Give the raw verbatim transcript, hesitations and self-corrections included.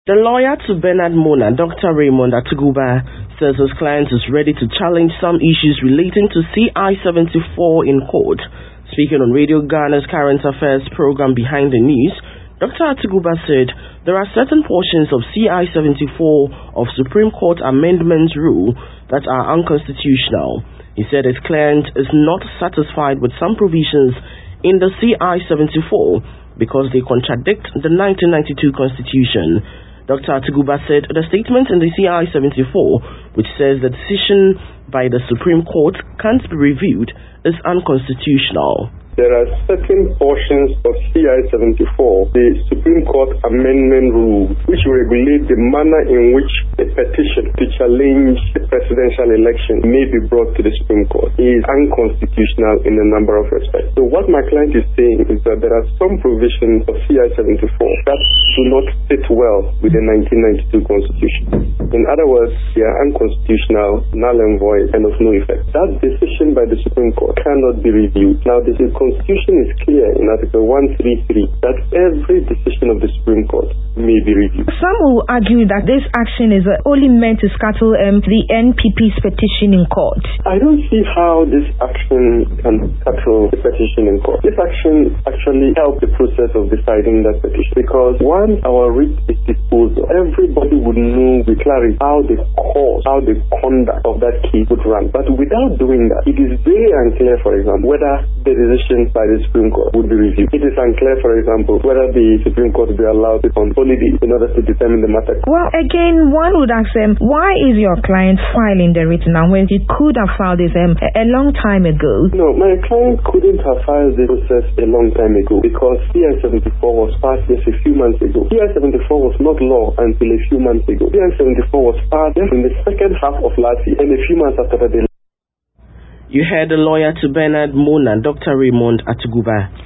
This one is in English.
The lawyer to Bernard Mona, Doctor Raymond Atuguba, says his client is ready to challenge some issues relating to C I seventy-four in court. Speaking on Radio Ghana's Current Affairs program Behind the News, Doctor Atuguba said there are certain portions of C I seventy-four of Supreme Court Amendments Rule that are unconstitutional. He said his client is not satisfied with some provisions in the C I seventy-four because they contradict the nineteen ninety-two Constitution. Doctor Atuguba said the statement in the C I seventy-four, which says the decision by the Supreme Court can't be reviewed, is unconstitutional. There are certain portions of C I seventy-four, the Supreme Court Amendment Rule, which regulate the manner in which a petition to challenge the presidential election may be brought to the Supreme Court, is unconstitutional in a number of respects. So what my client is saying is that there are some provisions of C I seventy-four that do not fit well with the nineteen ninety-two Constitution. In other words, they are unconstitutional, null and void, and of no effect. That decision by the Supreme Court cannot be reviewed. Now, this is Constitution is clear in Article one thirty-three that every decision of the Supreme Court may be reviewed. Some will argue that this action is only meant to scuttle um, the N P P's petition in court. I don't see how this action can scuttle the petition in court. This action actually helps the process of deciding that petition, because once our writ is disposed of, everybody would know with clarity how the course, how the conduct of that case would run. But without doing that, it is very unclear, for example, whether the decision by the Supreme Court would be reviewed. It is unclear, for example, whether the Supreme Court will be allowed to on holiday in order to determine the matter. Well, again, one would ask them, why is your client filing the writ now when he could have filed this um, a long time ago? No, my client couldn't have filed this process a long time ago because C I seventy-four was passed just a few months ago. C I seventy-four was not law until a few months ago. C I seventy-four was passed just in the second half of last year, and a few months after that. You heard the lawyer to Bernard Mona, Doctor Raymond Atuguba.